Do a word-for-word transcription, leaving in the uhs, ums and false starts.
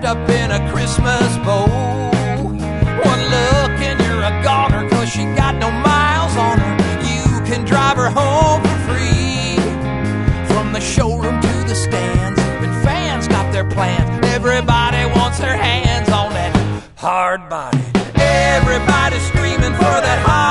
wrapped up in a Christmas bow. One look and you're a goner, cause she got no miles on her. You can drive her home for free. From the showroom to the stands, even fans got their plans. Everybody wants their hands on that hard body. Everybody's screaming for that hard